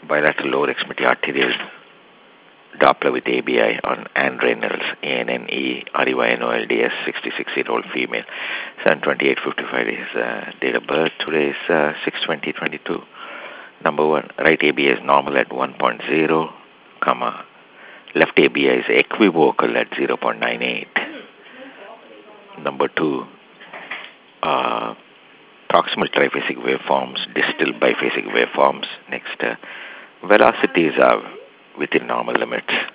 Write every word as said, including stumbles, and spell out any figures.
bilateral lower extremity arterial Doppler with A B I on Anne Reynolds, A N N E R E Y N O L D S, sixty-six-year-old female, seven twenty-eight fifty-five is uh, date of birth. Today is uh, six twenty twenty-two. Number one, right A B I is normal at one point zero, comma, left A B I is equivocal at zero point nine eight. Number two, uh, proximal triphasic waveforms, distal biphasic waveforms. Next, uh, velocities are within normal limits.